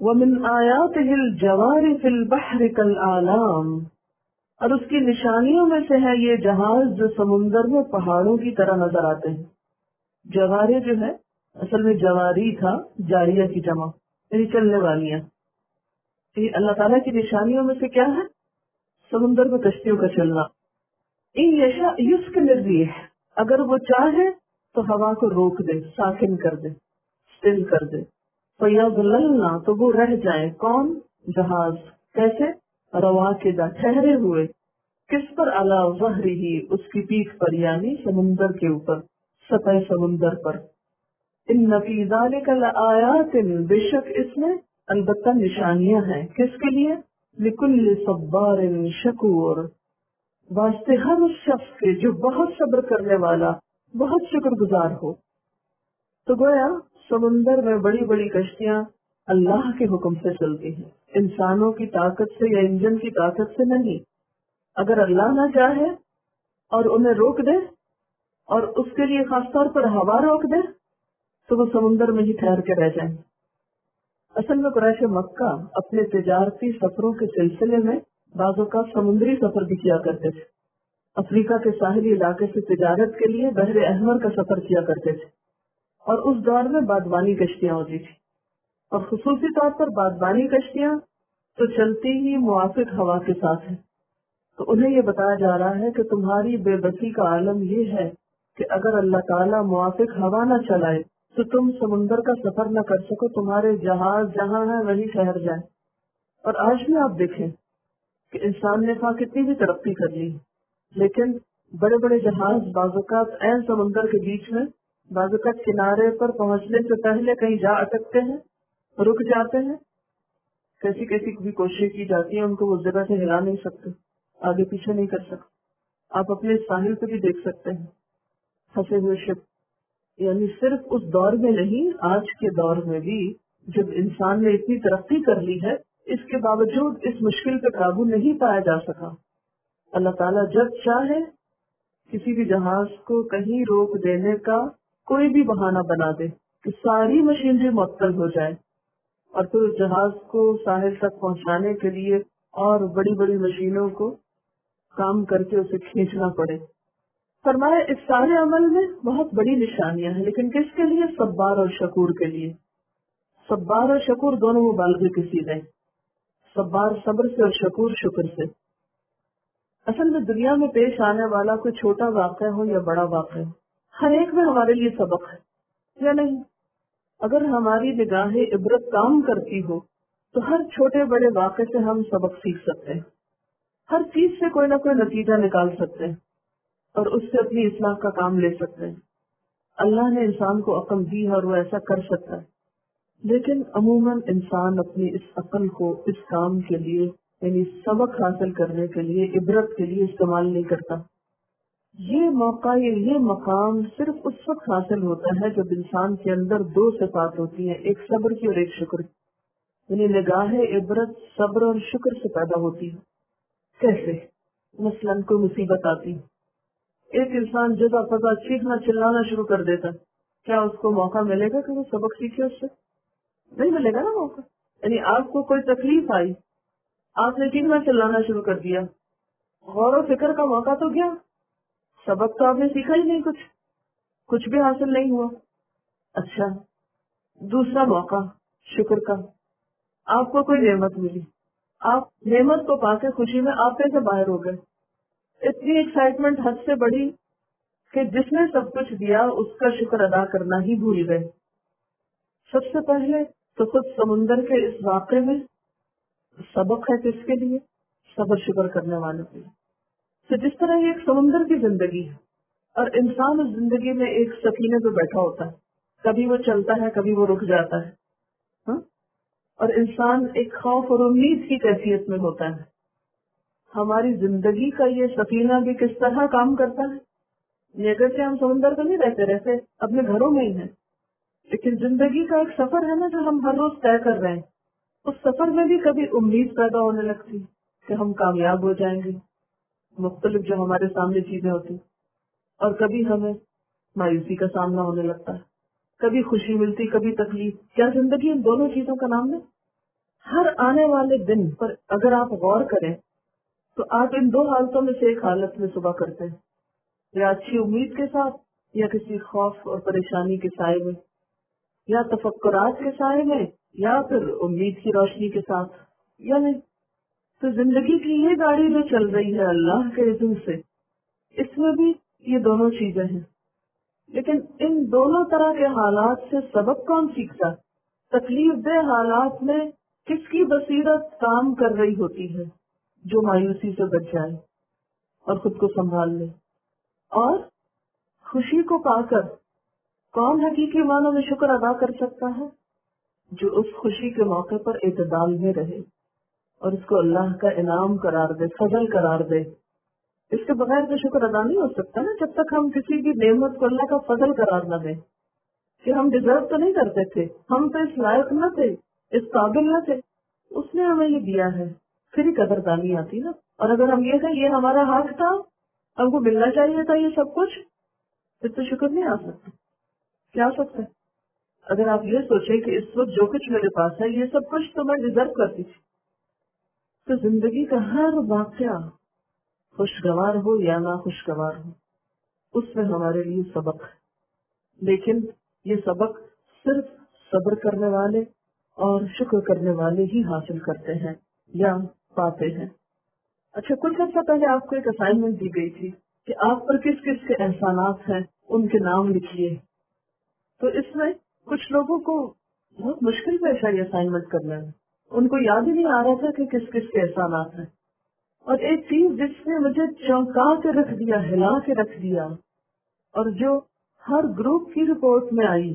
ومن آیاتہ الجوار فی البحر کالآلام، اور اس کی نشانیوں میں سے ہے یہ جہاز جو سمندر میں پہاڑوں کی طرح نظر آتے ہیں. جوارے جو ہے اصل میں جواری تھا، جاریہ کی جمع، یعنی چلنے والیاں. یہ اللہ تعالیٰ کی نشانیوں میں سے کیا ہے؟ سمندر میں کشتیوں کا چلنا. ان یشاء یسکن الریح، اگر وہ چاہے تو ہوا کو روک دے، ساکن کر دے، سٹل کر دے. فیظللن، تو وہ رہ جائیں. کون؟ جہاز. کیسے؟ رواکدہ، ٹھہرے ہوئے. کس پر؟ علی ظہرہ، اس کی پیٹھ پر، یعنی سمندر کے اوپر، سطح سمندر پر. ان فی ذلک لآیات، بے شک اس میں البتہ نشانیاں ہیں. کس کے لیے؟ لکل صبار شکور، واسطے ہر اس شخص کے جو بہت صبر کرنے والا، بہت شکر گزار ہو. تو گویا سمندر میں بڑی بڑی کشتیاں اللہ کے حکم سے چلتی ہیں، انسانوں کی طاقت سے یا انجن کی طاقت سے نہیں. اگر اللہ نہ چاہے اور انہیں روک دے، اور اس کے لیے خاص طور پر ہوا روک دے، تو وہ سمندر میں ہی ٹھہر کے رہ جائیں. اصل میں قریش مکہ اپنے تجارتی سفروں کے سلسلے میں بعض اوقات سمندری سفر بھی کیا کرتے تھے. افریقہ کے ساحلی علاقے سے تجارت کے لیے بحر احمر کا سفر کیا کرتے تھے، اور اس دور میں بادبانی کشتیاں ہوتی تھی، اور خصوصی طور پر بادبانی کشتیاں تو چلتی ہی موافق ہوا کے ساتھ ہیں. تو انہیں یہ بتایا جا رہا ہے کہ تمہاری بے بسی کا عالم یہ ہے کہ اگر اللہ تعالیٰ موافق ہوا نہ چلائے تو تم سمندر کا سفر نہ کر سکو، تمہارے جہاز جہاں ہیں وہیں ٹھہر جائیں. اور آج بھی آپ دیکھیں کہ انسان نے کتنی بھی ترقی کر لی، لیکن بڑے بڑے جہاز بعض اوقات عین سمندر کے بیچ میں، بعض اوقات کنارے پر پہنچنے سے پہلے کہیں جا اٹکتے ہیں، رک جاتے ہیں. کیسی کیسی بھی کوششیں کی جاتی ہیں، ان کو اس جگہ سے ہلا نہیں سکتے، آگے پیچھے نہیں کر سکتے. آپ اپنے ساحل پہ بھی دیکھ سکتے ہیں پھنسے ہوئے شپ. یعنی صرف اس دور میں نہیں، آج کے دور میں بھی جب انسان نے اتنی ترقی کر لی ہے، اس کے باوجود اس مشکل پہ قابو نہیں پایا جا سکا. اللہ تعالیٰ جب چاہے کسی بھی جہاز کو کہیں روک دینے کا کوئی بھی بہانہ بنا دے کہ ساری مشینری معطل ہو جائے، اور پھر اس جہاز کو ساحل تک پہنچانے کے لیے اور بڑی بڑی مشینوں کو کام کر کے اسے کھینچنا پڑے. فرمایا اس سارے عمل میں بہت بڑی نشانیاں ہیں، لیکن کس کے لیے؟ صبار اور شکور کے لیے. صبار اور شکور دونوں مبالغے کے سیدھے. صبار صبر سے اور شکور شکر سے. اصل میں دنیا میں پیش آنے والا کوئی چھوٹا واقعہ ہو یا بڑا واقعہ ہو، ہر ایک میں ہمارے لیے سبق ہے یا نہیں؟ اگر ہماری نگاہ عبرت کام کرتی ہو تو ہر چھوٹے بڑے واقعے سے ہم سبق سیکھ سکتے ہیں، ہر چیز سے کوئی نہ کوئی نتیجہ نکال سکتے ہیں، اور اس سے اپنی اصلاح کا کام لے سکتے ہیں. اللہ نے انسان کو عقل دی ہے اور وہ ایسا کر سکتا ہے، لیکن عموماً انسان اپنی اس عقل کو اس کام کے لیے، یعنی سبق حاصل کرنے کے لیے، عبرت کے لیے استعمال نہیں کرتا. یہ موقع، یہ مقام صرف اس وقت حاصل ہوتا ہے جب انسان کے اندر دو صفات ہوتی ہیں، ایک صبر کی اور ایک شکر کی. یعنی نگاہ عبرت صبر اور شکر سے پیدا ہوتی ہے. کیسے؟ مثلاً کوئی مصیبت آتی، ایک انسان جزا فضا چیخنا چلانا شروع کر دیتا، کیا اس کو موقع ملے گا کہ وہ سبق سیکھے؟ اس سے نہیں ملے گا نا موقع. یعنی آپ کو کوئی تکلیف آئی، آپ نے چیخنا چلانا شروع کر دیا، غور و فکر کا موقع تو گیا، سبق تو آپ نے سیکھا ہی نہیں، کچھ بھی حاصل نہیں ہوا. اچھا، دوسرا موقع شکر کا، آپ کو کوئی نعمت ملی، آپ نعمت کو پا کے خوشی میں آپے سے باہر ہو گئے. اتنی ایکسائٹمنٹ حد سے بڑی کہ جس نے سب کچھ دیا اس کا شکر ادا کرنا ہی بھول گئے. سب سے پہلے تو خود سمندر کے اس واقعے میں سبق ہے کس کے لیے؟ صبر شکر کرنے والوں کے لیے. تو جس طرح یہ ایک سمندر کی زندگی ہے اور انسان اس زندگی میں ایک سفینے پہ بیٹھا ہوتا ہے، کبھی وہ چلتا ہے کبھی وہ رک جاتا ہے، ہاں؟ اور انسان ایک خوف اور امید کی کیفیت میں ہوتا ہے. ہماری زندگی کا یہ سفینہ بھی کس طرح کام کرتا ہے؟ یہ اگرچہ ہم سمندر میں نہیں رہتے اپنے گھروں میں ہی ہیں، لیکن زندگی کا ایک سفر ہے نا جو ہم ہر روز طے کر رہے ہیں. اس سفر میں بھی کبھی امید پیدا ہونے لگتی کہ ہم کامیاب ہو جائیں گے، مختلف جو ہمارے سامنے چیزیں ہوتی، اور کبھی ہمیں مایوسی کا سامنا ہونے لگتا ہے، کبھی خوشی ملتی کبھی تکلیف. کیا زندگی ان دونوں چیزوں کا نام ہے؟ ہر آنے والے دن پر اگر آپ غور کریں تو آپ ان دو حالتوں میں سے ایک حالت میں صبح کرتے ہیں، یا اچھی امید کے ساتھ یا کسی خوف اور پریشانی کے سائے میں، یا تفکرات کے سائے میں یا پھر امید کی روشنی کے ساتھ، یا نہیں تو زندگی کی یہ گاڑی جو چل رہی ہے اللہ کے اذن سے، اس میں بھی یہ دونوں چیزیں ہیں۔ لیکن ان دونوں طرح کے حالات سے سبق کون سیکھتا؟ تکلیف دہ حالات میں کس کی بصیرت کام کر رہی ہوتی ہے؟ جو مایوسی سے بچ جائے اور خود کو سنبھال لے، اور خوشی کو پا کر کون حقیقی معنوں میں شکر ادا کر سکتا ہے؟ جو اس خوشی کے موقع پر اعتدال میں رہے اور اس کو اللہ کا انعام قرار دے، فضل قرار دے۔ اس کے بغیر تو شکر ادا نہیں ہو سکتا نا، جب تک ہم کسی بھی نعمت کو اللہ کا فضل قرار نہ دیں کہ ہم ڈیزرو تو نہیں کرتے تھے، ہم تو اس لائق نہ تھے، اس قابل نہ تھے، اس نے ہمیں یہ دیا ہے، پھر ہی قدردانی آتی نا۔ اور اگر ہم یہ کہیں یہ ہمارا حق تھا، ہم کو ملنا چاہیے تھا یہ سب کچھ، پھر تو شکر نہیں آ سکتا۔ کیا آ سکتا ہے؟ اگر آپ یہ سوچیں کہ اس وقت جو کچھ میرے پاس ہے یہ سب کچھ تو میں ڈیزرو کرتی تھی، تو زندگی کا ہر واقعہ خوشگوار ہو یا نہ خوشگوار ہو، اس میں ہمارے لیے سبق ہے۔ لیکن یہ سبق صرف صبر کرنے والے اور شکر کرنے والے ہی حاصل کرتے ہیں یا پاتے ہیں۔ اچھا، کچھ عرصہ پہلے آپ کو ایک اسائنمنٹ دی گئی تھی کہ آپ پر کس کس کے احسانات ہیں ان کے نام لکھیے۔ تو اس میں کچھ لوگوں کو بہت مشکل پیش آئی اسائنمنٹ کرنا ہے، ان کو یاد ہی نہیں آ رہا تھا کہ کس کس کے احسانات ہیں۔ اور ایک چیز جس نے مجھے چونکا کے رکھ دیا، ہلا کے رکھ دیا، اور جو ہر گروپ کی رپورٹ میں آئی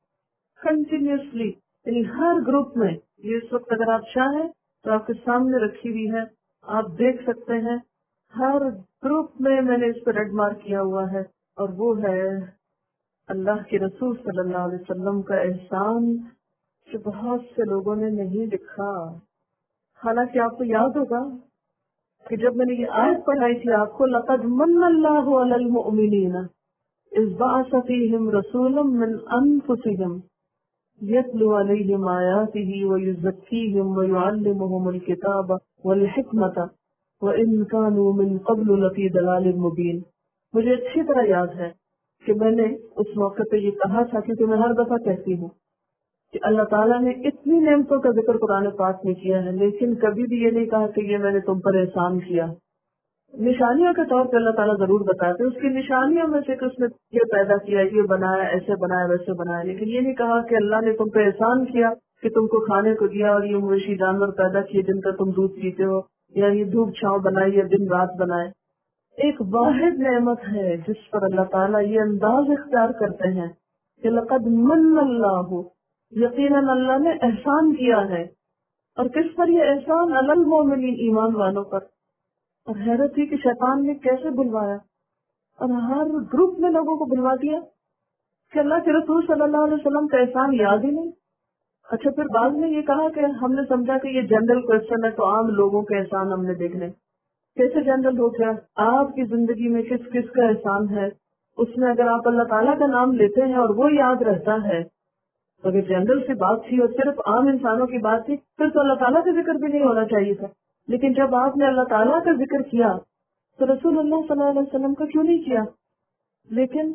کنٹینیوسلی، یعنی ہر گروپ میں، یہ اس وقت اگر آپ چاہیں تو آپ کے سامنے رکھی ہوئی ہے، آپ دیکھ سکتے ہیں، ہر گروپ میں میں نے اس پہ ریڈ مارک کیا ہوا ہے، اور وہ ہے اللہ کے رسول صلی اللہ علیہ وسلم کا احسان کہ بہت سے لوگوں نے نہیں لکھا۔ حالانکہ آپ کو یاد ہوگا کہ جب میں نے یہ آیت پڑھائی تھی آپ کو، لقد من اللہ علی المؤمنین اذ بعث فیہم رسولا من انفسہم یتلو علیہم آیاتہ ویزکیہم ویعلمہم الکتاب والحکمۃ وان کانوا من قبل لفی ضلال مبین۔ مجھے اچھی طرح یاد ہے کہ میں نے اس موقع پہ یہ کہا تھا، کیونکہ میں ہر دفعہ کہتی ہوں کہ اللہ تعالیٰ نے اتنی نعمتوں کا ذکر قرآن پاک میں کیا ہے، لیکن کبھی بھی یہ نہیں کہا کہ یہ میں نے تم پر احسان کیا۔ نشانیوں کے طور پہ اللہ تعالیٰ ضرور بتاتے، اس کی نشانیوں میں سے کہ اس نے یہ پیدا کیا، یہ بنایا، ایسے بنایا، ویسے بنایا، لیکن یہ نہیں کہا کہ اللہ نے تم پہ احسان کیا کہ تم کو کھانے کو دیا اور یہ مویشی جانور پیدا کیے جن کا تم دودھ پیتے ہو، یا یہ دھوپ چھاؤں بنائی یا دن رات بنائے۔ ایک واحد نعمت ہے جس پر اللہ تعالیٰ یہ انداز اختیار کرتے ہیں کہ لقد من اللہ، یقیناً اللہ نے احسان کیا ہے۔ اور کس پر یہ احسان؟ علی المؤمنین، ایمان والوں پر۔ اور حیرت تھی کہ شیطان نے کیسے بلوایا اور ہر گروپ میں لوگوں کو بلوا دیا کہ اللہ کے رسول صلی اللہ علیہ وسلم کا احسان یاد ہی نہیں۔ اچھا، پھر بعد میں یہ کہا کہ ہم نے سمجھا کہ یہ جنرل کوشچن ہے تو عام لوگوں کے احسان ہم نے دیکھنے۔ کیسے جنرل ہو گیا؟ آپ کی زندگی میں کس کس کا احسان ہے، اس میں اگر آپ اللہ تعالیٰ کا نام لیتے ہیں اور وہ یاد رہتا ہے، تو اگر جنرل سے بات تھی اور صرف عام انسانوں کی بات تھی، پھر تو اللہ تعالیٰ کا ذکر بھی نہیں ہونا چاہیے تھا۔ لیکن جب آپ نے اللہ تعالیٰ کا ذکر کیا تو رسول اللہ صلی اللہ علیہ وسلم کا کیوں نہیں کیا؟ لیکن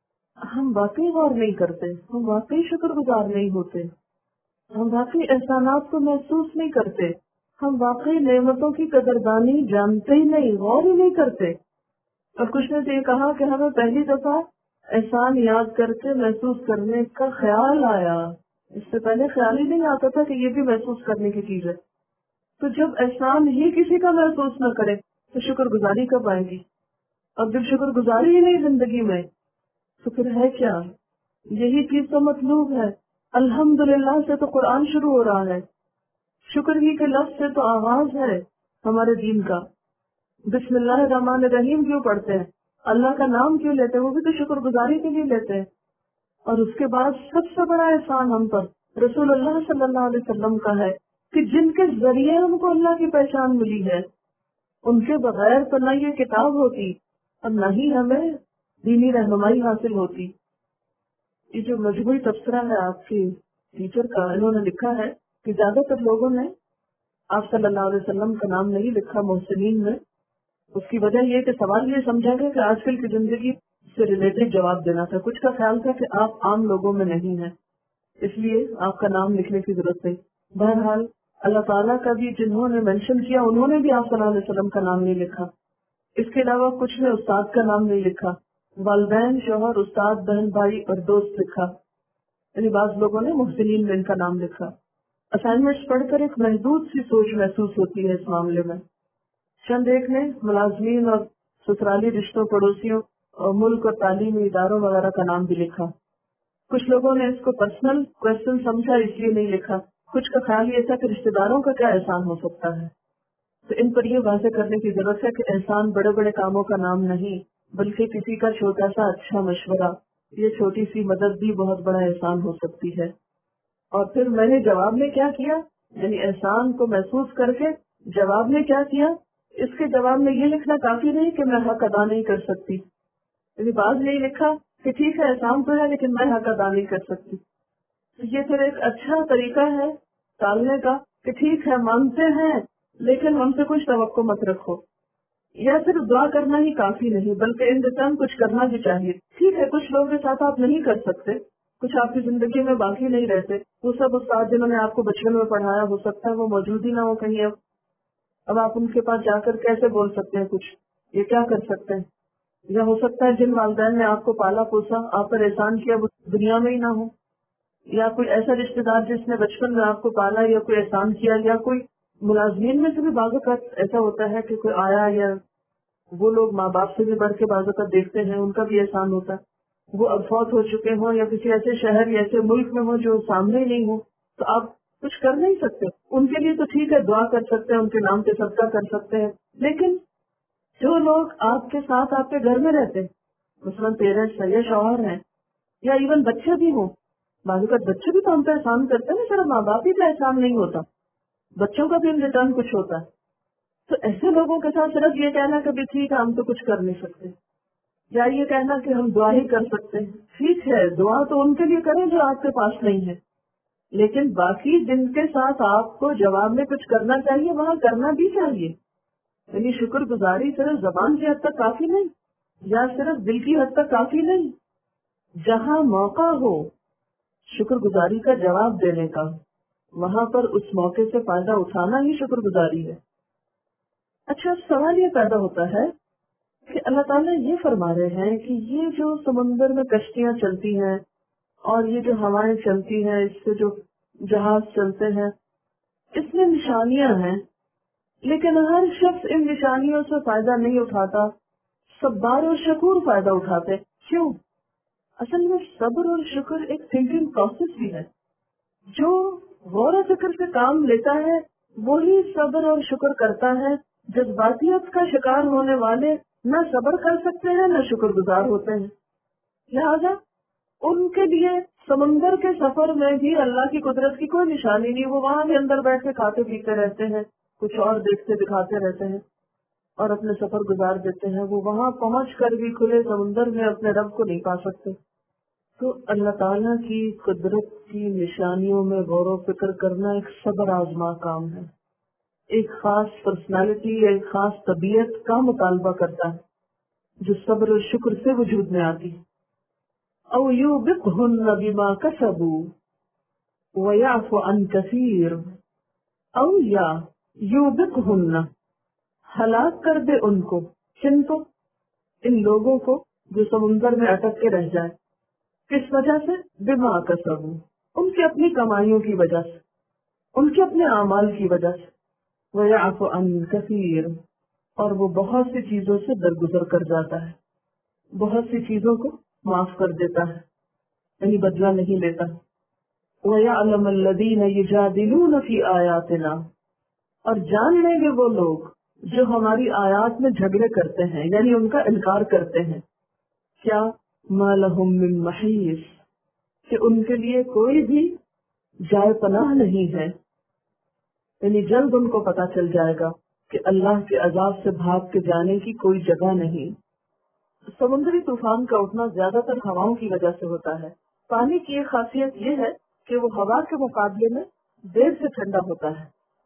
ہم واقعی غور نہیں کرتے، ہم واقعی شکر گزار نہیں ہوتے، ہم واقعی احسانات کو محسوس نہیں کرتے، ہم واقعی نعمتوں کی قدردانی جانتے ہی نہیں، غور ہی نہیں کرتے۔ اور کچھ نے تو یہ کہا کہ ہمیں پہلی دفعہ احسان یاد کر کے محسوس کرنے کا خیال آیا، اس سے پہلے خیال ہی نہیں آتا تھا کہ یہ بھی محسوس کرنے کی چیز ہے۔ تو جب احسان ہی کسی کا محسوس نہ کرے تو شکر گزاری کب آئے گی؟ اور جب شکر گزاری ہی نہیں زندگی میں تو پھر ہے کیا؟ یہی چیز تو مطلوب ہے۔ الحمدللہ سے تو قرآن شروع ہو رہا ہے، شکر ہی کے لفظ سے تو آغاز ہے ہمارے دین کا۔ بسم اللہ الرحمن الرحیم کیوں پڑھتے ہیں؟ اللہ کا نام کیوں لیتے ہیں؟ وہ بھی تو شکر گزاری کے لیے لیتے ہیں۔ اور اس کے بعد سب سے بڑا احسان ہم پر رسول اللہ صلی اللہ علیہ وسلم کا ہے کہ جن کے ذریعے ہم کو اللہ کی پہچان ملی ہے، ان کے بغیر تو نہ یہ کتاب ہوتی اور نہ ہی ہمیں دینی رہنمائی حاصل ہوتی۔ یہ جو مجموعی تبصرہ ہے آپ کے ٹیچر کا، انہوں نے لکھا ہے کہ زیادہ تر لوگوں نے آپ صلی اللہ علیہ وسلم کا نام نہیں لکھا محسنین میں، اس کی وجہ یہ کہ سوال یہ سمجھا گیا کہ آج کل کی زندگی سے ریلیٹڈ جواب دینا تھا، کچھ کا خیال تھا کہ آپ عام لوگوں میں نہیں ہیں، اس لیے آپ کا نام لکھنے کی ضرورت نہیں۔ بہرحال اللہ تعالیٰ کا بھی جنہوں نے مینشن کیا انہوں نے بھی آپ صلی اللہ علیہ وسلم کا نام نہیں لکھا۔ اس کے علاوہ کچھ نے استاد کا نام نہیں لکھا، والدین، شوہر، استاد، بہن، بھائی اور دوست لکھا، یعنی بعض لوگوں نے محسنین میں ان کا نام لکھا۔ اسائنمنٹس پڑھ کر ایک محدود سی سوچ محسوس ہوتی ہے اس معاملے میں۔ چند ایک نے ملازمین اور سسرالی رشتوں، پڑوسیوں اور ملک اور تعلیمی اداروں وغیرہ کا نام بھی لکھا۔ کچھ لوگوں نے اس کو پرسنل کوشچن سمجھا اس لیے نہیں لکھا، کچھ کا خیال یہ تھا کہ رشتے داروں کا کیا احسان ہو سکتا ہے۔ تو ان پر یہ واضح کرنے کی ضرورت ہے کہ احسان بڑے بڑے کاموں کا نام نہیں، بلکہ کسی کا چھوٹا سا اچھا مشورہ، یہ چھوٹی سی مدد بھی بہت بڑا احسان ہو سکتی ہے۔ اور پھر میں نے جواب میں کیا کیا، یعنی احسان کو محسوس کر کے جواب میں کیا کیا، اس کے جواب میں یہ لکھنا کافی نہیں کہ میں حق ادا نہیں کر سکتی، یعنی بعض نہیں لکھا کہ ٹھیک ہے احسان تو ہے لیکن میں حق ادا نہیں کر سکتی۔ یہ پھر ایک اچھا طریقہ ہے ٹالنے کا کہ ٹھیک ہے مانتے ہیں لیکن ہم سے کچھ توقع مت رکھو، یا صرف دعا کرنا ہی کافی نہیں بلکہ ان ریٹرن کچھ کرنا بھی چاہیے۔ ٹھیک ہے کچھ لوگوں کے ساتھ آپ نہیں کر سکتے، کچھ آپ کی زندگی میں باقی نہیں رہتے، وہ سب استاد جنہوں نے آپ کو بچپن میں پڑھایا ہو سکتا ہے وہ موجود ہی نہ ہو کہیں، اب آپ ان کے پاس جا کر کیسے بول سکتے ہیں کچھ، یہ کیا کر سکتے ہیں؟ یا ہو سکتا ہے جن والدین نے آپ کو پالا پوسا، آپ پر احسان کیا، وہ دنیا میں ہی نہ ہو، یا کوئی ایسا رشتے دار جس نے بچپن میں آپ کو پالا یا کوئی احسان کیا، یا کوئی ملازمین میں سے بھی بعض اوقات ایسا ہوتا ہے کہ کوئی آیا یا وہ لوگ ماں باپ سے بھی بڑھ کے بعض اوقات دیکھتے ہیں، ان کا بھی احسان ہوتا ہے، وہ اب فوت ہو چکے ہوں یا کسی ایسے شہر یا ایسے ملک میں ہوں جو سامنے ہی نہیں ہو، تو آپ کچھ کر نہیں سکتے ان کے لیے۔ تو ٹھیک ہے دعا کر سکتے ہیں، ان کے نام پہ صدقہ کر سکتے ہیں، لیکن جو لوگ آپ کے ساتھ آپ کے گھر میں رہتے ہیں، مثلاً پیرنٹس ہیں یا شوہر ہیں یا ایون بچے بھی ہوں، بعض اوقات بچے بھی تو ہم پہ احسان کرتے ہیں نا، صرف ماں باپ ہی کا احسان نہیں ہوتا، بچوں کا بھی ان ریٹرن کچھ ہوتا ہے۔ تو ایسے لوگوں کے ساتھ صرف یہ کہنا کہ ٹھیک ہے ہم تو کچھ کر نہیں سکتے، یا یہ کہنا کہ ہم دعا ہی کر سکتے ہیں، ٹھیک ہے دعا تو ان کے لیے کریں جو آپ کے پاس نہیں ہے، لیکن باقی جن کے ساتھ آپ کو جواب میں کچھ کرنا چاہیے وہاں کرنا بھی چاہیے، یعنی شکر گزاری صرف زبان کی حد تک کافی نہیں یا صرف دل کی حد تک کافی نہیں، جہاں موقع ہو شکر گزاری کا جواب دینے کا، وہاں پر اس موقع سے فائدہ اٹھانا ہی شکر گزاری ہے۔ اچھا سوال یہ پیدا ہوتا ہے کہ اللہ تعالیٰ یہ فرما رہے ہیں کہ یہ جو سمندر میں کشتیاں چلتی ہیں اور یہ جو ہوائیں چلتی ہیں، اس سے جو جہاز چلتے ہیں، اس میں نشانیاں ہیں، لیکن ہر شخص ان نشانیوں سے فائدہ نہیں اٹھاتا، صبار اور شکور فائدہ اٹھاتے۔ کیوں؟ اصل میں صبر اور شکر ایک تھنکنگ پروسیس بھی ہے، جو غور و فکر سے کام لیتا ہے وہی صبر اور شکر کرتا ہے۔ جذباتیت کا شکار ہونے والے نہ صبر کر سکتے ہیں نہ شکر گزار ہوتے ہیں، لہذا ان کے لیے سمندر کے سفر میں بھی اللہ کی قدرت کی کوئی نشانی نہیں، وہ وہاں بھی اندر بیٹھ کے کھاتے پیتے رہتے ہیں، کچھ اور دیکھتے دکھاتے رہتے ہیں اور اپنے سفر گزار دیتے ہیں، وہ وہاں پہنچ کر بھی کھلے سمندر میں اپنے رب کو نہیں پا سکتے۔ تو اللہ تعالیٰ کی قدرت کی نشانیوں میں غور و فکر کرنا ایک صبر آزما کام ہے، ایک خاص پرسنالٹی، ایک خاص طبیعت کا مطالبہ کرتا ہے جو صبر اور شکر سے وجود میں آتی۔ او یوبقہن بما کسبوا ویعفو عن کثیر، او یا یوبقہن ہلاک کر دے ان کو، کن کو؟ ان لوگوں کو جو سمندر میں اٹک کے رہ جائے، کس وجہ سے؟ بما کسبوا، ان کی اپنی کمائیوں کی وجہ سے، ان کے اپنے اعمال کی وجہ سے، وَيَعْفُ عَنْ كَثِيرٍ، اور وہ بہت سی چیزوں سے درگزر کر جاتا ہے، بہت سی چیزوں کو معاف کر دیتا ہے، یعنی بدلہ نہیں لیتا۔ وَيَعْلَمَ الَّذِينَ يُجَادِلُونَ فِي آيَاتِنَا، اور جان لیں گے وہ لوگ جو ہماری آیات میں جھگڑے کرتے ہیں، یعنی ان کا انکار کرتے ہیں، کیا؟ مَا لَهُم مِّن مَحِيصٍ، کہ ان کے لیے کوئی بھی جائے پناہ نہیں ہے، یعنی جلد ان کو پتا چل جائے گا کہ اللہ کے عذاب سے بھاگ کے جانے کی کوئی جگہ نہیں۔ سمندری طوفان کا اٹھنا زیادہ تر ہواؤں کی وجہ سے ہوتا ہے۔ پانی کی ایک خاصیت یہ ہے کہ وہ ہوا کے مقابلے میں دیر سے ٹھنڈا ہوتا ہے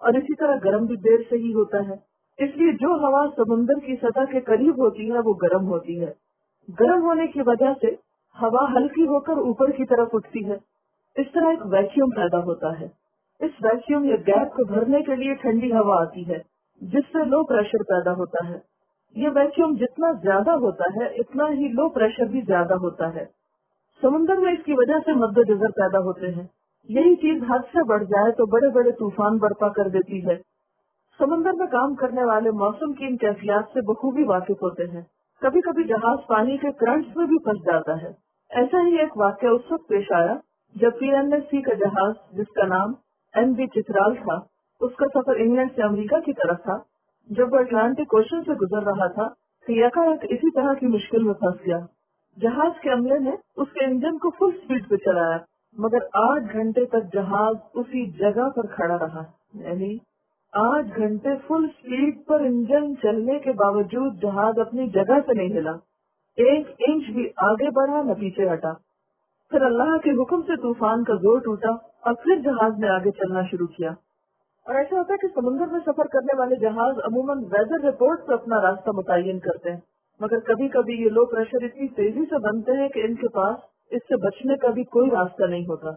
اور اسی طرح گرم بھی دیر سے ہی ہوتا ہے، اس لیے جو ہوا سمندر کی سطح کے قریب ہوتی ہے وہ گرم ہوتی ہے، گرم ہونے کی وجہ سے ہوا ہلکی ہو کر اوپر کی طرف اٹھتی ہے، اس طرح ایک ویکیوم پیدا ہوتا ہے، اس ویکیوم یا گیپ کو بھرنے کے لیے ٹھنڈی ہوا آتی ہے جس سے لو پریشر پیدا ہوتا ہے، یہ ویکیوم جتنا زیادہ ہوتا ہے اتنا ہی لو پریشر بھی زیادہ ہوتا ہے، سمندر میں اس کی وجہ سے مد جزر پیدا ہوتے ہیں، یہی چیز حد سے بڑھ جائے تو بڑے بڑے طوفان برپا کر دیتی ہے، سمندر میں کام کرنے والے موسم کی ان کیفیات سے بخوبی واقف ہوتے ہیں، کبھی کبھی جہاز پانی کے کرنٹس میں بھی پھنس جاتا ہے، ایسا ہی ایک واقعہ اس وقت پیش آیا جب PNSC کا جہاز جس کا نام MV چترال تھا، اس کا سفر انگلینڈ سے امریکہ کی طرف تھا، جب وہ اٹلانٹک اوشن سے گزر رہا تھا تو یکایک اسی طرح کی مشکل میں پھنس گیا، جہاز کے عملے نے اس کے انجن کو فل سپیڈ پہ چلایا مگر 8 گھنٹے تک جہاز اسی جگہ پر کھڑا رہا، یعنی 8 گھنٹے فل سپیڈ پر انجن چلنے کے باوجود جہاز اپنی جگہ سے نہیں ہلا، 1 انچ بھی آگے بڑھا نہ پیچھے ہٹا، پھر اللہ کے حکم سے طوفان کا زور ٹوٹا اور پھر جہاز نے آگے چلنا شروع کیا۔ اور ایسا ہوتا ہے کہ سمندر میں سفر کرنے والے جہاز عموماً ویدر رپورٹ سے اپنا راستہ متعین کرتے ہیں، مگر کبھی کبھی یہ لو پریشر اتنی تیزی سے بنتے ہیں کہ ان کے پاس اس سے بچنے کا بھی کوئی راستہ نہیں ہوتا۔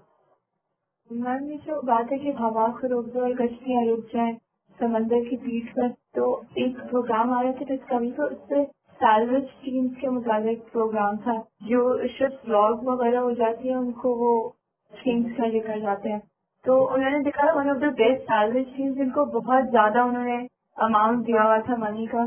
میم یہ جو بات ہے کہ ہوا کو روک دو اور کشتیاں رک جائیں سمندر کی پیٹھ پر، تو ایک پروگرام آ رہا تھا ڈسکوری کو، اس سے سیلویج ٹیمز کے متعلق پروگرام تھا، جو شپس لاگ وغیرہ ہو جاتی ہیں ان کو وہ ٹیمز کا لے کر جاتے ہیں، تو انہوں نے دکھا one of the best salvage teams, جن کو بہت زیادہ انہوں نے اماؤنٹ دیا ہوا تھا منی کا،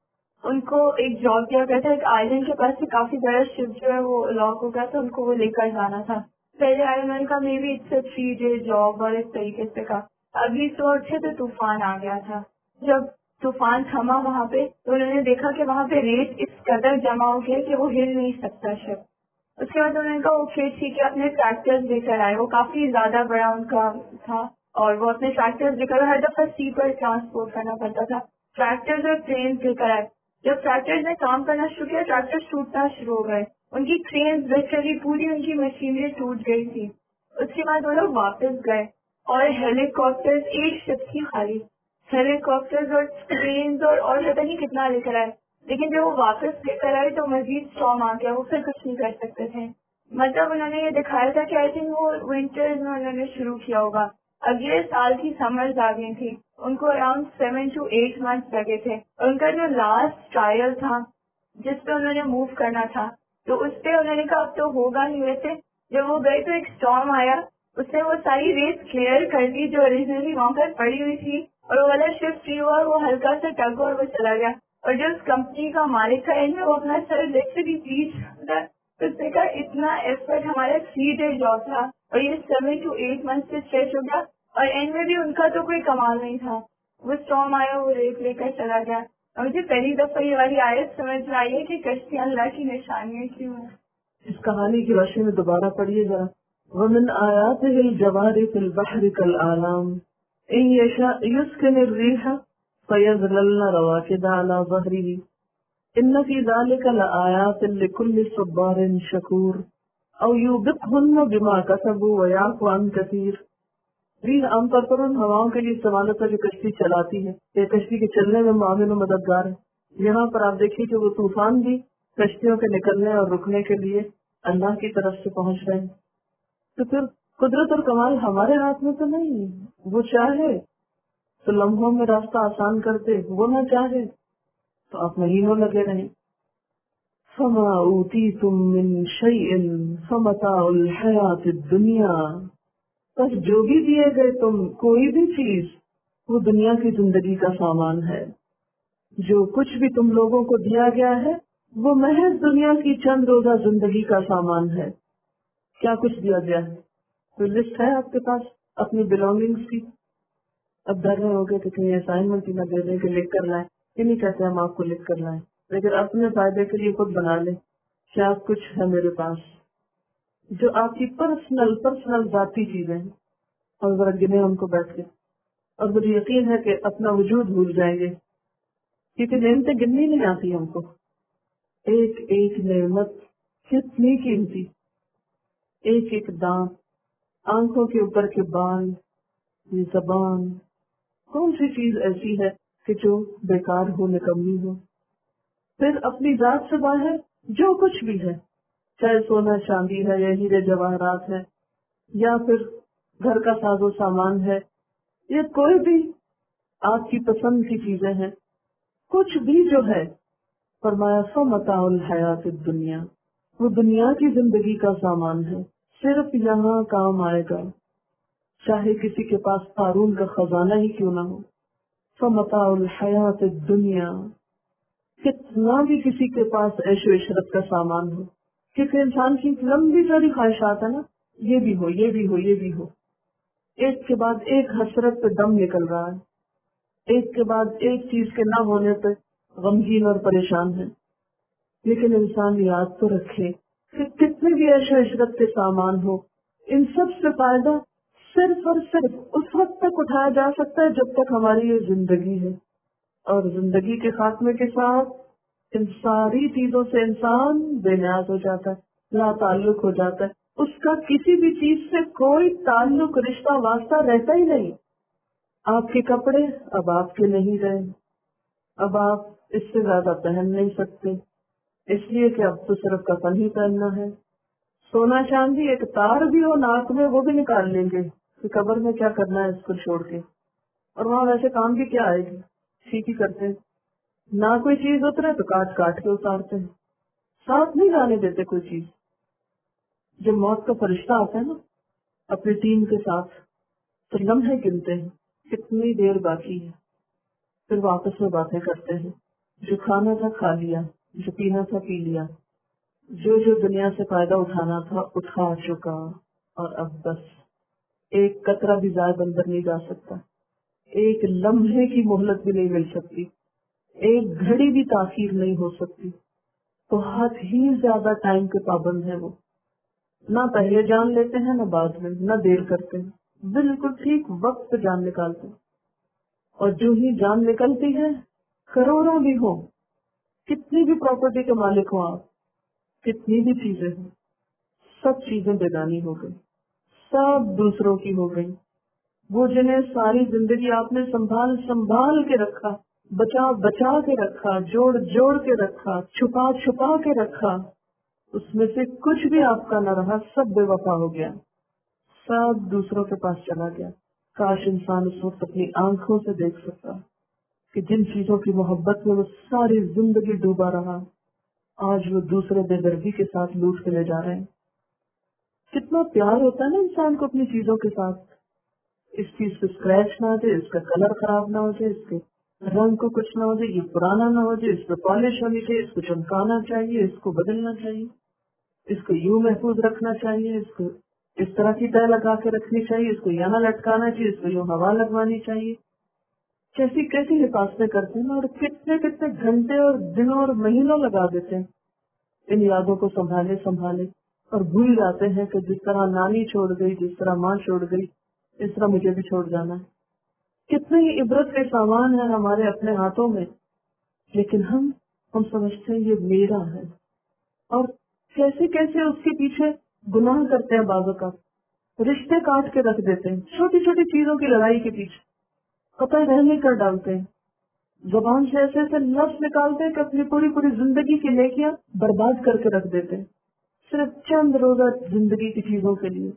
ان کو ایک جاب دیا گیا تھا، ایک آئلینڈ کے پاس سے کافی بڑا شپ جو ہے وہ لاک ہو گیا تھا، ان کو وہ لے کر جانا تھا، پہلے آئلینڈ کا maybe it's a 3 day job اور اس طریقے سے کا، ابھی تو اٹھے تو طوفان آ گیا تھا، جب طوفان تھما وہاں پہ تو انہوں نے دیکھا کہ وہاں پہ ریت اس قدر جمع ہو گیا کہ وہ ہل نہیں سکتا شپ، اس کے بعد انہوں نے کہا اوکے ٹھیک ہے، اپنے ٹریکٹر لے کر آئے، وہ کافی زیادہ بڑا ان کا تھا اور وہ اپنے ٹریکٹر لے کر ہر دفعہ سی پر ٹرانسپورٹ کرنا پڑتا تھا، ٹریکٹر اور ٹرین لے کر آئے، جب ٹریکٹر نے کام کرنا شروع کیا ٹریکٹر ٹوٹنا شروع ہو گئے، ان کی ٹرین لٹرلی پوری ان کی مشینری ٹوٹ گئی تھی، اس کے بعد وہ لوگ واپس گئے اور ہیلی کاپٹر ایک شپ کی خالی ہیلی کاپٹر اور ٹرینز اور پتہ نہیں کتنا لے کر آئے، لیکن جب وہ واپس لے کر آئے تو مزید اسٹارم آ گیا، وہ پھر کچھ نہیں کر سکتے تھے، مطلب انہوں نے یہ دکھایا تھا کہ آئی تھنک وہ ونٹر میں انہوں نے شروع کیا ہوگا، اگلے سال کی سمرز آ گئی تھی، ان کو اراؤنڈ 7 to 8 months لگے تھے، ان کا جو لاسٹ ٹرائل تھا جس پہ انہوں نے موو کرنا تھا تو اس پہ انہوں نے کہا اب تو ہوگا نہیں، ویسے جب وہ گئے تو ایک اسٹارم آیا، اس نے وہ ساری ریت کلیئر کر دی جو اوریجنلی وہاں پر پڑی ہوئی تھی، اور وہ والا شپ فری ہوا اور وہ ہلکا سا ٹگ اور وہ چلا گیا، اور جو اس کمپنی کا مالک تھا ان میں وہ اپنا سر لٹرلی پیچ، اس نے کہا اتنا ایفرٹ ہمارا 3 day جاب تھا اور یہ 7 to 8 months سے اسٹریچ ہو گیا، اور اینڈ میں بھی ان کا تو کوئی کمال نہیں تھا، وہ اسٹارم آیا وہ ریت لے کر چلا گیا، اور مجھے پہلی دفعہ یہ والی آیت سمجھ میں آئی ہے کہ کشتی اللہ کی نشانیاں کیوں ہیں۔ اس کہانی کی روشنی میں دوبارہ پڑھیے ذرا، ومن آیاتہ الجوار فی البحر کالآلام ان یشاء یسکن الریح فیظللن رواکد علی ظہرہ ان فی ذلک لآیات لکل صبار شکور او یوبقہن بما کسبوا ویعفو عن کثیر۔ ریح عام طور پر ان ہواؤں کے لیے استعمال ہوتا ہے جو کشتی چلاتی ہے، یہ کشتی کے چلنے میں معاون و مددگار ہے، یہاں پر آپ دیکھیے کہ وہ طوفان بھی کشتیوں کے نکلنے اور رکنے کے لیے اللہ کی طرف سے پہنچ رہے ہیں، تو پھر قدرت اور کمال ہمارے ہاتھ میں تو نہیں، وہ چاہے تو لمحوں میں راستہ آسان کرتے، وہ نہ چاہے تو آپ مہینوں لگے رہیں۔ فما اوتیتم من شیء فمتاع الحیات الدنیا، بس جو بھی دیے گئے تم کوئی بھی چیز وہ دنیا کی زندگی کا سامان ہے، جو کچھ بھی تم لوگوں کو دیا گیا ہے وہ محض دنیا کی چند روزہ زندگی کا سامان ہے۔ کیا کچھ دیا گیا ہے؟ کوئی لسٹ ہے آپ کے پاس اپنی بلونگنگز کی؟ اب ڈر رہے ہوگے کہ کہیں اسائنمنٹ ہی نہ دے دیں کہ لکھ کر لائیں، یہ نہیں کہتے ہم آپ کو لکھ کر لائیں، لیکن اپنے فائدے کے لیے خود بنا لیں کیا کچھ ہے میرے پاس جو آپ کی پرسنل ذاتی چیزیں ہیں، اور ذرا گنے ہم کو بیٹھ کے، اور مجھے یقین ہے کہ اپنا وجود بھول جائیں گے کیونکہ نعمتیں گننی نہیں آتی ہم کو، ایک ایک نعمت کتنی قیمتی، ایک دانت، آنکھوں کے اوپر کے بال، یہ زبان، کون سی چیز ایسی ہے کہ جو بیکار ہو، نکمی ہو؟ پھر اپنی ذات سے باہر جو کچھ بھی ہے، چاہے سونا چاندی ہے یا ہیرے جواہرات ہے یا پھر گھر کا ساز و سامان ہے یا کوئی بھی آپ کی پسند کی چیزیں ہیں، کچھ بھی جو ہے، فرمایا فمتاع الحیات الدنیا، وہ دنیا کی زندگی کا سامان ہے، صرف یہاں کام آئے گا، چاہے کسی کے پاس قارون کا خزانہ ہی کیوں نہ ہو۔ فمتاع الحیات الدنیا، کتنا بھی کسی کے پاس عیش و عشرت کا سامان ہو، کسی انسان کی لمبی چوڑی خواہشات ہے نا، یہ بھی ہو، یہ بھی ہو، یہ بھی ہو، ایک کے بعد ایک حسرت پہ دم نکل رہا ہے، ایک کے بعد ایک چیز کے نہ ہونے پہ غمگین اور پریشان ہے۔ لیکن انسان یاد تو رکھے کہ کتنے بھی عیش و عشرت کے سامان ہو، ان سب سے فائدہ صرف اور صرف اس وقت تک اٹھایا جا سکتا ہے جب تک ہماری یہ زندگی ہے، اور زندگی کے خاتمے کے ساتھ ان ساری چیزوں سے انسان بے نیاز ہو جاتا ہے، لا تعلق ہو جاتا ہے، اس کا کسی بھی چیز سے کوئی تعلق، رشتہ، واسطہ رہتا ہی نہیں۔ آپ کے کپڑے اب آپ کے نہیں رہے، اب آپ اس سے زیادہ پہن نہیں سکتے، اس لیے کہ اب تو صرف کفن ہی پہننا ہے۔ سونا چاندی ایک تار بھی ہو ناک میں وہ بھی نکال لیں گے کہ قبر میں کیا کرنا ہے اس کو چھوڑ کے، اور وہاں ویسے کام بھی کیا آئے گی، ٹھیک ہی کرتے ہیں، نہ کوئی چیز اترے تو کاٹ کاٹ کے اتارتے ہیں، ساتھ نہیں جانے دیتے کوئی چیز۔ جب موت کا فرشتہ آتا ہے نا اپنی ٹیم کے ساتھ تو لمحے گنتے ہیں کتنی دیر باقی ہے، پھر وہ آپس میں باتیں کرتے ہیں، جو کھانا تھا کھا لیا، جو پینا تھا پی لیا، جو دنیا سے فائدہ اٹھانا تھا اٹھا چکا، اور اب بس ایک قطرہ بھی زائد اندر نہیں جا سکتا، ایک لمحے کی مہلت بھی نہیں مل سکتی، ایک گھڑی بھی تاخیر نہیں ہو سکتی۔ بہت ہی زیادہ ٹائم کے پابند ہے وہ، نہ پہلے جان لیتے ہیں نہ بعد میں، نہ دیر کرتے ہیں، بالکل ٹھیک وقت پہ جان نکالتے ہیں، اور جو ہی جان نکلتی ہے کروڑوں بھی ہو، کتنی بھی پراپرٹی کے مالک ہوں آپ، کتنی بھی چیزیں ہوں، سب چیزیں بیگانی ہو گئی، سب دوسروں کی ہو گئی۔ وہ جنہیں ساری زندگی آپ نے سنبھال سنبھال کے رکھا، بچا بچا کے رکھا، جوڑ جوڑ کے رکھا، چھپا چھپا کے رکھا، اس میں سے کچھ بھی آپ کا نہ رہا، سب بے وفا ہو گیا، سب دوسروں کے پاس چلا گیا۔ کاش انسان اس وقت اپنی آنکھوں سے دیکھ سکتا کہ جن چیزوں کی محبت میں وہ ساری زندگی ڈوبا رہا، آج وہ دوسرے بے دردی کے ساتھ لوٹ کے لے جا رہے ہیں۔ کتنا پیار ہوتا ہے نا انسان کو اپنی چیزوں کے ساتھ، اس چیز پہ اسکریچ نہ ہو جائے، اس کا کلر خراب نہ ہو جائے، اس کے رنگ کو کچھ نہ ہو جائے، یہ پرانا نہ ہو جائے، اس پہ پالش ہونی چاہیے، اس کو چمکانا چاہیے، اس کو بدلنا چاہیے، اس کو یوں محفوظ رکھنا چاہیے، اس کو اس طرح کی طے لگا کے رکھنی چاہیے، اس کو یہاں لٹکانا چاہیے، اس کو یوں ہوا لگوانی چاہیے۔ کیسی کیسی حفاظتیں کرتے ہیں اور کتنے کتنے گھنٹے اور دنوں اور مہینوں لگا دیتے ہیں ان یادوں کو سنبھالے سنبھالے، اور بھول جاتے ہیں کہ جس طرح نانی چھوڑ گئی، جس طرح ماں چھوڑ گئی، اس طرح مجھے بھی چھوڑ جانا ہے۔ کتنے ہی عبرت کے سامان ہیں ہمارے اپنے ہاتھوں میں، لیکن ہم سمجھتے ہیں یہ میرا ہے، اور کیسے کیسے اس کے پیچھے گناہ کرتے ہیں، بعض اوقات رشتے کاٹ کے رکھ دیتے ہیں چھوٹی چھوٹی چیزوں کی لڑائی کے پیچھے، قطع رحمی کر ڈالتے ہیں، زبان سے ایسے ایسے لفظ نکالتے ہیں کہ اپنی پوری پوری زندگی کی نیکیاں برباد کر کے رکھ دیتے ہیں صرف چند روزہ زندگی کی چیزوں کے لیے۔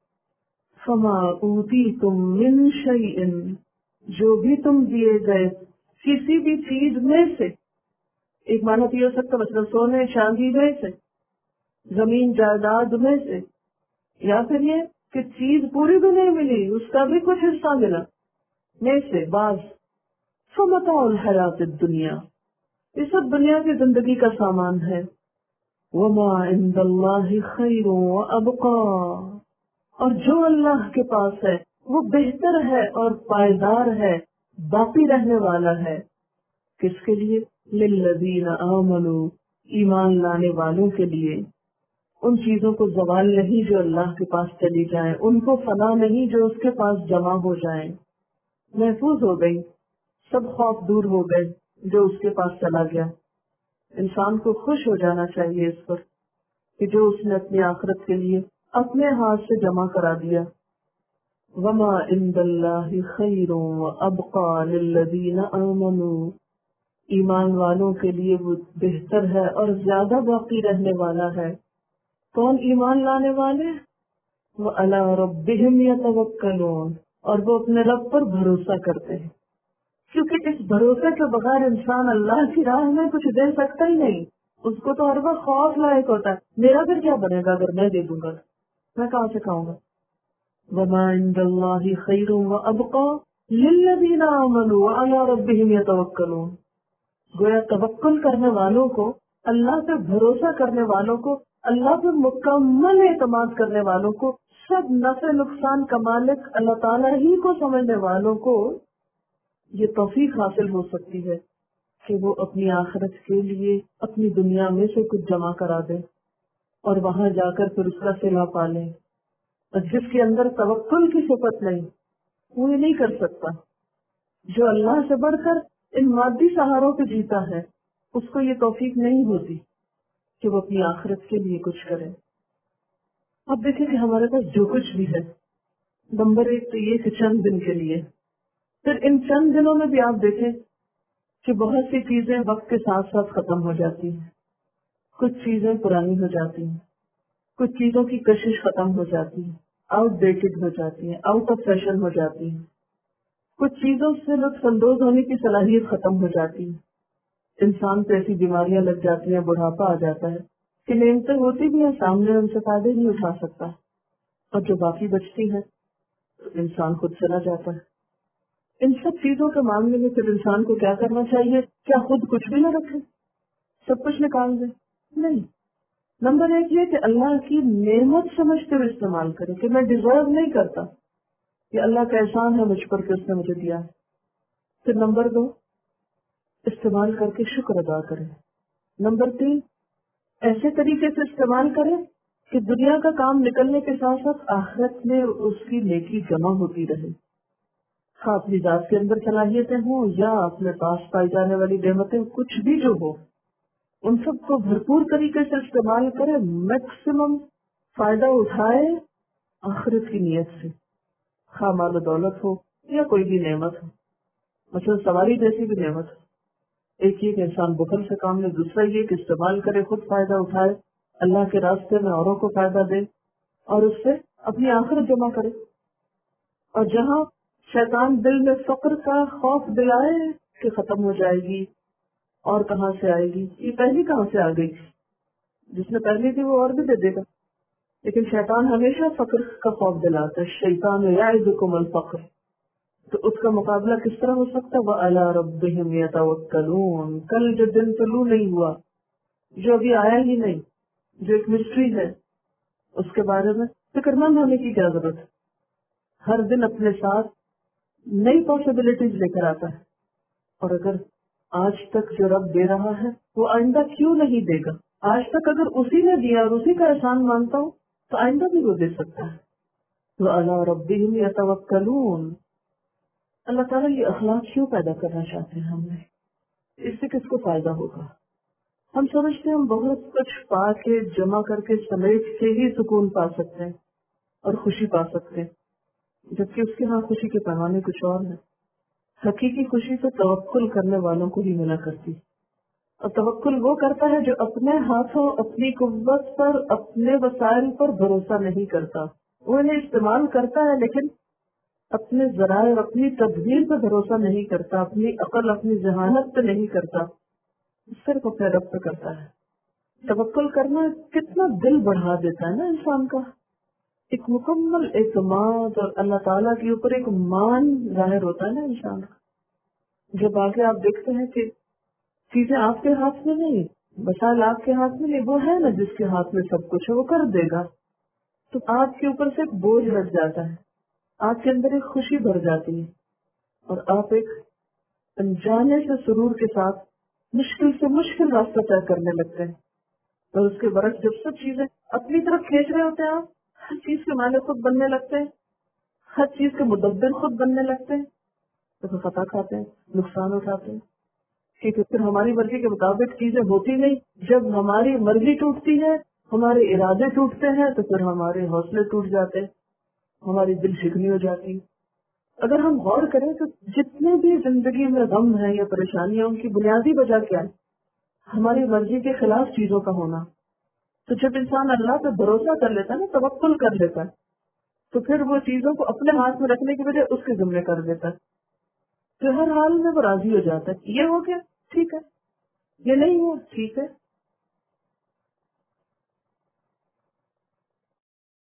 فما اوتیتم من شیء، جو بھی تم دیے گئے کسی بھی چیز میں سے، ایک معنی تو یہ ہو سکتا مطلب سونے چاندی میں سے، زمین جائیداد میں سے، یا پھر یہ کہ چیز پوری بھی نہیں ملی، اس کا بھی کچھ حصہ ملا میں سے بعض۔ فمتاع الحیات الدنیا، یہ سب دنیا کی زندگی کا سامان ہے۔ وما عند اللہ خیر وابقا، اور جو اللہ کے پاس ہے وہ بہتر ہے اور پائیدار ہے، باقی رہنے والا ہے۔ کس کے لیے؟ للذین آمنوا، ایمان لانے والوں کے لیے۔ ان چیزوں کو زوال نہیں جو اللہ کے پاس چلی جائیں، ان کو فنا نہیں جو اس کے پاس جمع ہو جائیں، محفوظ ہو گئی، سب خوف دور ہو گئے جو اس کے پاس چلا گیا۔ انسان کو خوش ہو جانا چاہیے اس پر کہ جو اس نے اپنی آخرت کے لیے اپنے ہاتھ سے جمع کرا دیا، وما عند اللہ خیر وابقى للذین آمنوا، ایمان والوں کے لیے وہ بہتر ہے اور زیادہ باقی رہنے والا ہے۔ کون ایمان لانے والے؟ وعلی ربہم یتوکلون، اور وہ اپنے رب پر بھروسہ کرتے ہیں، کیونکہ اس بھروسے کے بغیر انسان اللہ کی راہ میں کچھ دے سکتا ہی نہیں۔ اس کو تو ہر وقت خوف لاحق ہوتا ہے، میرا پھر کیا بنے گا اگر میں دے دوں گا، میں کہاں سے کھاؤں گا؟ وما عند اللہ خیر وابقى للذین آمنوا وعلی ربہم یتوکلون، گویا توکل کرنے والوں کو، اللہ پہ بھروسہ کرنے والوں کو، اللہ پہ مکمل اعتماد کرنے والوں کو، سب نفع نقصان کا مالک اللہ تعالیٰ ہی کو سمجھنے والوں کو یہ توفیق حاصل ہو سکتی ہے کہ وہ اپنی آخرت کے لیے اپنی دنیا میں سے کچھ جمع کرا دے اور وہاں جا کر پھر اس کا صلہ پا لے۔ اور جس کے اندر توکل کی صفت نہیں، وہ یہ نہیں کر سکتا۔ جو اللہ سے بڑھ کر ان مادی سہاروں پہ جیتا ہے، اس کو یہ توفیق نہیں ہوتی کہ وہ اپنی آخرت کے لیے کچھ کرے۔ اب دیکھیں کہ ہمارے پاس جو کچھ بھی ہے، نمبر ایک تو یہ کہ چند دن کے لیے، پھر ان چند دنوں میں بھی آپ دیکھیں کہ بہت سی چیزیں وقت کے ساتھ ساتھ ختم ہو جاتی ہیں، کچھ چیزیں پرانی ہو جاتی ہیں، کچھ چیزوں کی کشش ختم ہو جاتی ہے، آؤٹ ڈیٹڈ ہو جاتی ہیں، آؤٹ آف فیشن ہو جاتی ہیں، کچھ چیزوں سے لطف اندوز ہونے کی صلاحیت ختم ہو جاتی ہے، انسان پہ ایسی بیماریاں لگ جاتی ہیں، بڑھاپا آ جاتا ہے کہ نعمتیں ہوتی بھی ہیں سامنے، ان سے فائدے نہیں اٹھا سکتا، اور جو باقی بچتی ہیں تو انسان خود چلا جاتا ہے۔ ان سب چیزوں کے معاملے میں پھر انسان کو کیا کرنا چاہیے؟ کیا خود کچھ بھی نہ رکھے، سب کچھ نکال دے؟ نہیں، نمبر ایک یہ کہ اللہ کی نعمت سمجھتے ہوئے استعمال کرے کہ میں ڈیزرو نہیں کرتا، یہ اللہ کا احسان ہے مجھ پر کہ اس نے مجھے دیا ہے۔ پھر نمبر دو، استعمال کر کے شکر ادا کرے۔ نمبر تین، ایسے طریقے سے استعمال کرے کہ دنیا کا کام نکلنے کے ساتھ ساتھ آخرت میں اس کی نیکی جمع ہوتی رہے، خواہ اپنی ذات کے اندر صلاحیتیں ہوں یا اپنے پاس پائی جانے والی نعمتیں، کچھ بھی جو ہو ان سب کو بھرپور طریقے سے استعمال کرے، میکسیمم فائدہ اٹھائے آخرت کی نیت سے، خواہ مال و دولت ہو یا کوئی بھی نعمت ہو، مثلا سواری جیسی بھی نعمت ہو۔ ایک یہ کہ انسان بخل سے کام لے، دوسرا یہ کہ استعمال کرے، خود فائدہ اٹھائے، اللہ کے راستے میں اوروں کو فائدہ دے اور اس سے اپنی آخرت جمع کرے۔ اور جہاں شیطان دل میں فقر کا خوف دلائے کہ ختم ہو جائے گی اور کہاں سے آئے گی، یہ پہلی کہاں سے آ گئی، جس نے پہلی تھی وہ اور بھی دے دے گا، لیکن شیطان ہمیشہ فقر کا خوف دلاتا ہے، شیطان یعدکم الفقر، تو اس کا مقابلہ کس طرح ہو سکتا ہے؟ وَعَلَىٰ رَبِّهِمْ يَتَوَكَّلُونَ، کل جو دن طلوع نہیں ہوا، جو ابھی آیا ہی نہیں، جو ایک مسٹری ہے، اس کے بارے میں فکر مند ہونے کی کیا ضرورت ہے؟ ہر دن اپنے ساتھ نئی پاسبلٹیز لے کر آتا ہے، اور اگر آج تک جو رب دے رہا ہے وہ آئندہ کیوں نہیں دے گا؟ آج تک اگر اسی نے دیا اور اسی کا احسان مانتا ہوں تو آئندہ بھی وہ دے سکتا ہے۔ وَعَلَىٰ رَبِّهِمْ يَتَوَكَّلُونَ، اللہ تعالیٰ یہ اخلاق کیوں پیدا کرنا چاہتے ہیں ہم نے؟ اس سے کس کو فائدہ ہوگا؟ ہم سمجھتے ہیں ہم بہت کچھ پا کے جمع کر کے سمیٹ کے ہی سکون پا سکتے ہیں اور خوشی پا سکتے ہیں، جبکہ اس کے ہاں خوشی کے پیمانے کچھ اور ہیں۔ حقیقی خوشی تو توکل کرنے والوں کو ہی ملا کرتی، اور توکل وہ کرتا ہے جو اپنے ہاتھوں، اپنی قوت پر، اپنے وسائل پر بھروسہ نہیں کرتا، وہ انہیں استعمال کرتا ہے لیکن اپنے ذرائع اور اپنی تدبیر پہ بھروسہ نہیں کرتا، اپنی عقل، اپنی ذہانت پہ نہیں کرتا، صرف اپنے رب پہ کرتا ہے۔ توکل کرنا کتنا دل بڑھا دیتا ہے نا انسان کا، ایک مکمل اعتماد اور اللہ تعالیٰ کے اوپر ایک مان ظاہر ہوتا ہے نا انسان کا۔ جب آگے آپ دیکھتے ہیں کہ چیزیں آپ کے ہاتھ میں نہیں، وسائل آپ کے ہاتھ میں نہیں، وہ ہے نا جس کے ہاتھ میں سب کچھ ہے، وہ کر دے گا، تو آپ کے اوپر سے ایک بوجھ ہٹ جاتا ہے، آپ کے اندر ایک خوشی بھر جاتی ہے، اور آپ ایک انجانے سے سرور کے ساتھ مشکل سے مشکل راستہ طے کرنے لگتے ہیں۔ اور اس کے برعکس جب سب چیزیں اپنی طرف کھینچ رہے ہوتے ہیں، آپ ہر چیز کے مالک خود بننے لگتے ہیں، ہر چیز کے مدبر خود بننے لگتے ہیں، تو پھر خطا کھاتے ہیں، نقصان اٹھاتے ہیں، کیونکہ پھر ہماری مرضی کے مطابق چیزیں ہوتی نہیں۔ جب ہماری مرضی ٹوٹتی ہے، ہمارے ارادے ٹوٹتے ہیں، تو پھر ہمارے حوصلے ٹوٹ جاتے ہیں، ہماری دل شکنی ہو جاتی ہے. اگر ہم غور کریں تو جتنے بھی زندگی میں غم ہیں یا پریشانیاں، ان کی بنیادی وجہ کیا ہے؟ ہماری مرضی کے خلاف چیزوں کا ہونا. تو جب انسان اللہ پہ بھروسہ کر لیتا ہے نا، توکل کر لیتا ہے، تو پھر وہ چیزوں کو اپنے ہاتھ میں رکھنے کی وجہ اس کے ذمہ کر دیتا ہے. تو ہر حال میں وہ راضی ہو جاتا ہے. یہ ہو گیا ٹھیک ہے، یہ نہیں ہوا ٹھیک ہے،